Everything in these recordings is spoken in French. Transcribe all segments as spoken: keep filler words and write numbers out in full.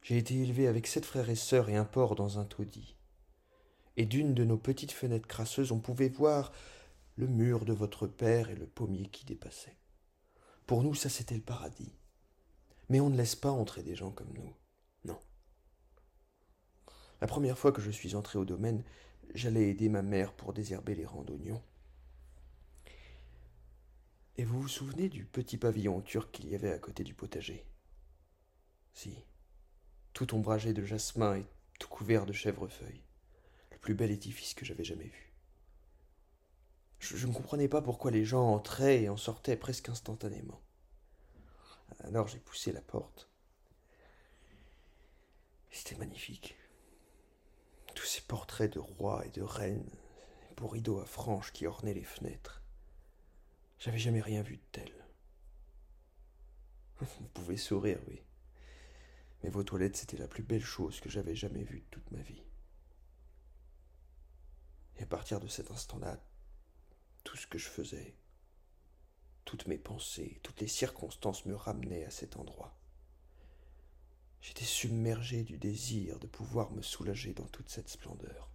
J'ai été élevé avec sept frères et sœurs et un porc dans un taudis. Et d'une de nos petites fenêtres crasseuses, on pouvait voir le mur de votre père et le pommier qui dépassait. Pour nous, ça c'était le paradis. Mais on ne laisse pas entrer des gens comme nous. Non. La première fois que je suis entré au domaine, j'allais aider ma mère pour désherber les rangs d'oignons. Et vous vous souvenez du petit pavillon turc qu'il y avait à côté du potager? Si, tout ombragé de jasmin et tout couvert de chèvrefeuilles. Le plus bel édifice que j'avais jamais vu. Je, je ne comprenais pas pourquoi les gens entraient et en sortaient presque instantanément. Alors j'ai poussé la porte. C'était magnifique. Tous ces portraits de rois et de reines, et beaux rideaux à franges qui ornaient les fenêtres. J'avais jamais rien vu de tel. Vous pouvez sourire, oui. Mais vos toilettes, c'était la plus belle chose que j'avais jamais vue de toute ma vie. Et à partir de cet instant-là, tout ce que je faisais, toutes mes pensées, toutes les circonstances me ramenaient à cet endroit. J'étais submergé du désir de pouvoir me soulager dans toute cette splendeur.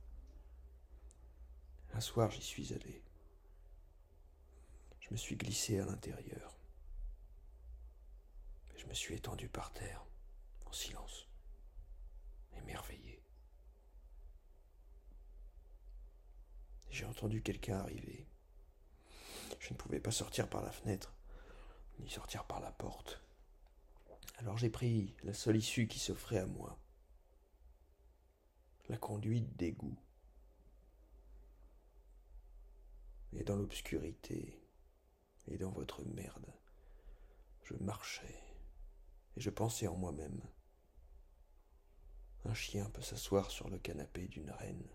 Un soir, j'y suis allé. Je me suis glissé à l'intérieur. Je me suis étendu par terre, en silence, émerveillé. J'ai entendu quelqu'un arriver. Je ne pouvais pas sortir par la fenêtre, ni sortir par la porte. Alors j'ai pris la seule issue qui s'offrait à moi, la conduite d'égout. Et dans l'obscurité, et dans votre merde, je marchais, et je pensais en moi-même. Un chien peut s'asseoir sur le canapé d'une reine.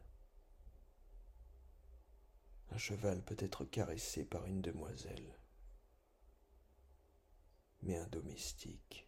Un cheval peut être caressé par une demoiselle. Mais un domestique